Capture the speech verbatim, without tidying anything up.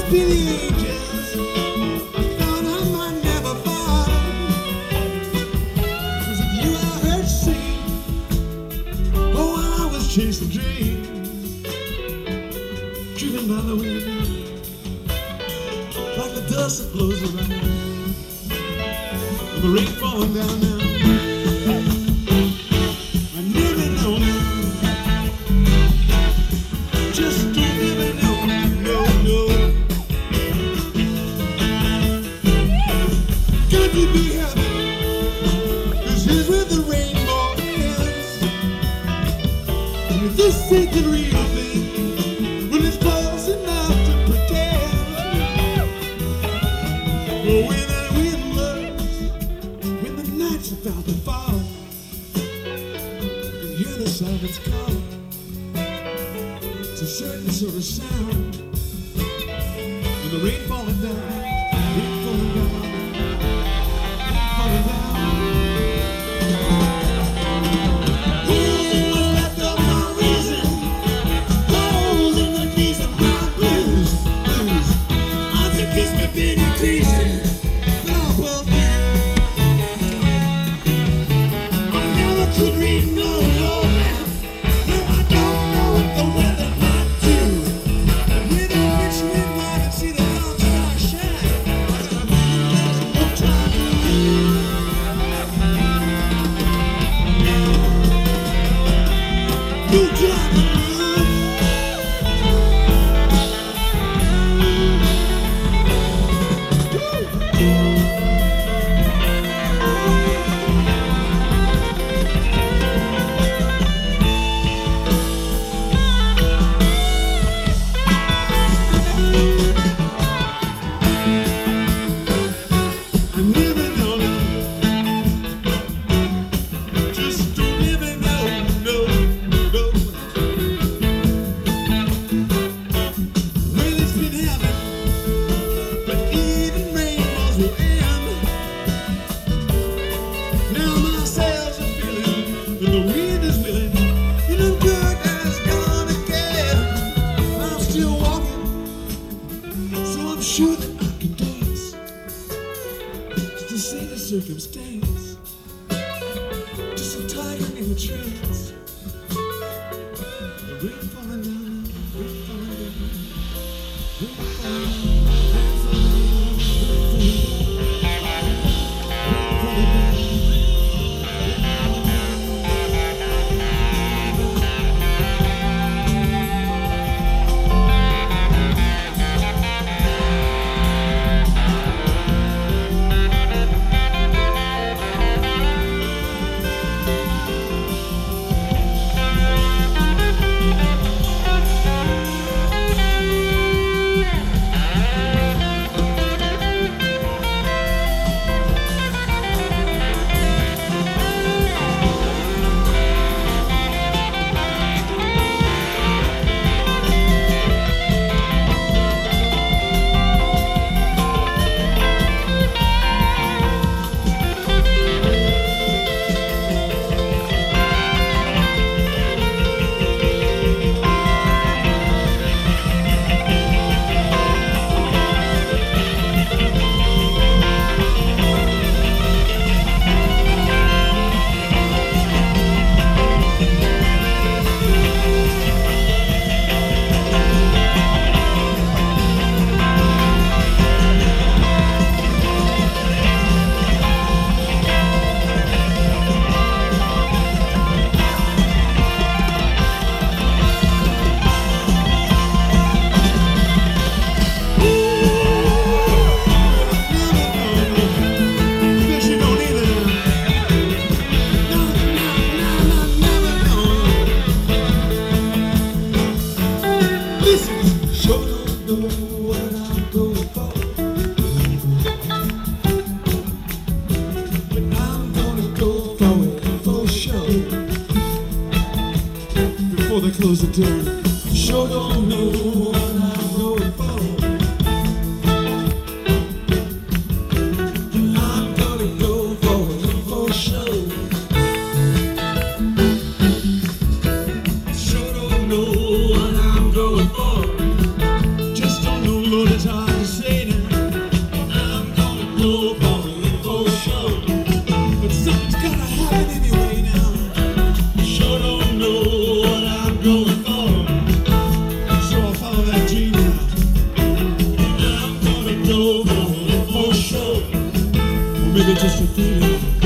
be the angels. I thought I might never fall. 'Cause of you I heard sing. Oh, while I was chasing dreams, driven by the wind, like the dust that blows around, and the rain falling down now. I never know now. Just don't ever know, no, no. Got to be happy, 'cause here's where the rainbow ends. And if this ain't the real thing, when it's close enough to pretend. But when that wind blows, when the nights are about to fall, you can hear the silence call. It's a certain sort of sound, and the rain falling down, rain falling down, rain falling down. Holes in what's left of my reason, holes in the keys of my blues, blues. Odds against me been increasing, but I'll pull through. I never could read no law, no, I don't know what the weather might do. With a rich wind, I can see the long star shine. I'm no time to lose. No time to lose. I never know now. Just don't ever know, no, no. Well, it's been happening, but even rainbows will end. Now my sails are filling, and the wind is willing, and I'm good as gone again. I'm still walking, so I'm sure that I can dance. To say the circumstance, just a tiger in a trance. The rain falling down, rain falling down, rain falling down, rain falling down, rain falling down, rain falling down. Before they close the door, sure don't know what I'm going for. I'm gonna go for it for sure. Sure don't know what I'm going for. Just don't know, Lord, it's hard. maybe just a feeling.